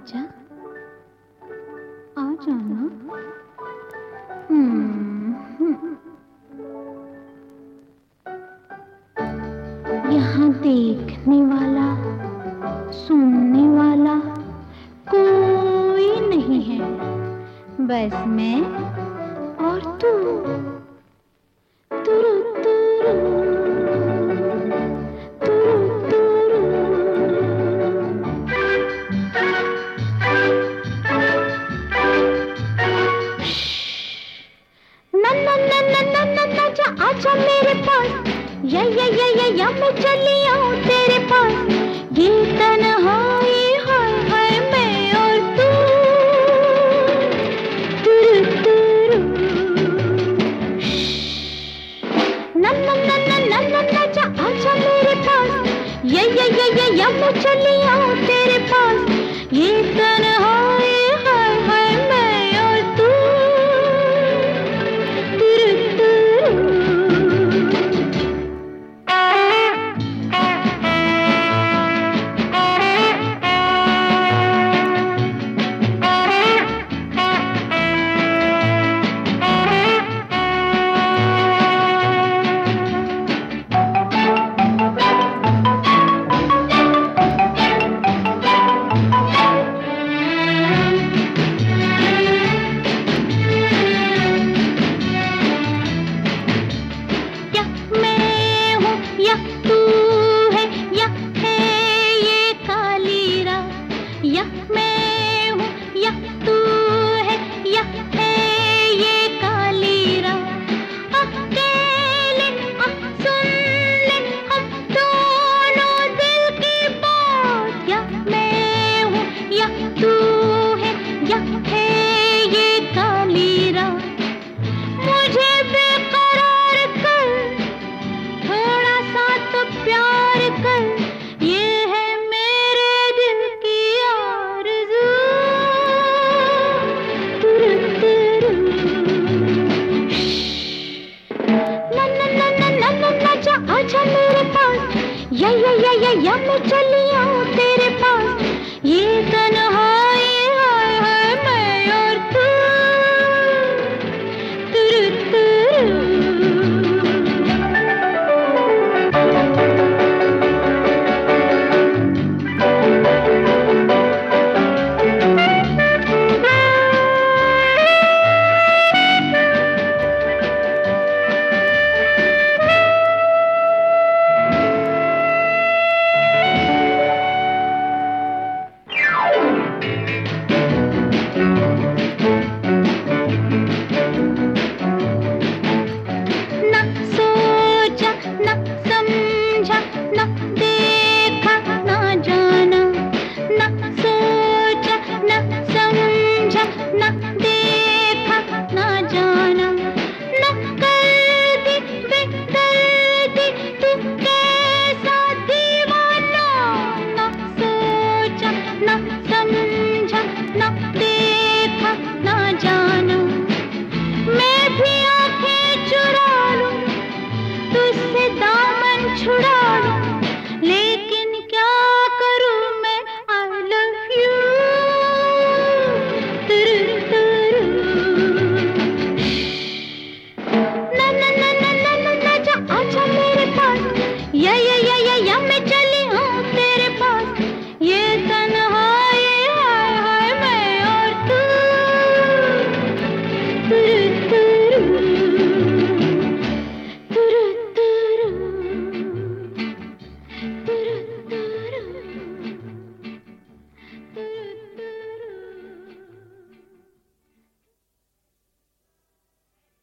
आजा, आ जाना। यहाँ देखने वाला, सुनने वाला कोई नहीं है, बस मैं और तू। तुरु तुरु, तुरु तुरु। ना ना ना ना ना ना ना, जा आजा मेरे पास, या मैं चली आऊं तेरे पास। ये तन्हाई हाय हाय मैं और तू। तुरु तुरु, ना ना ना ना ना ना ना, जा आजा मेरे पास, या मैं चली आऊं तेरे पास। ये तन्हाई हाय हाय मैं और तू। तुरु तुरु। आजा मेरे पास, या मैं चली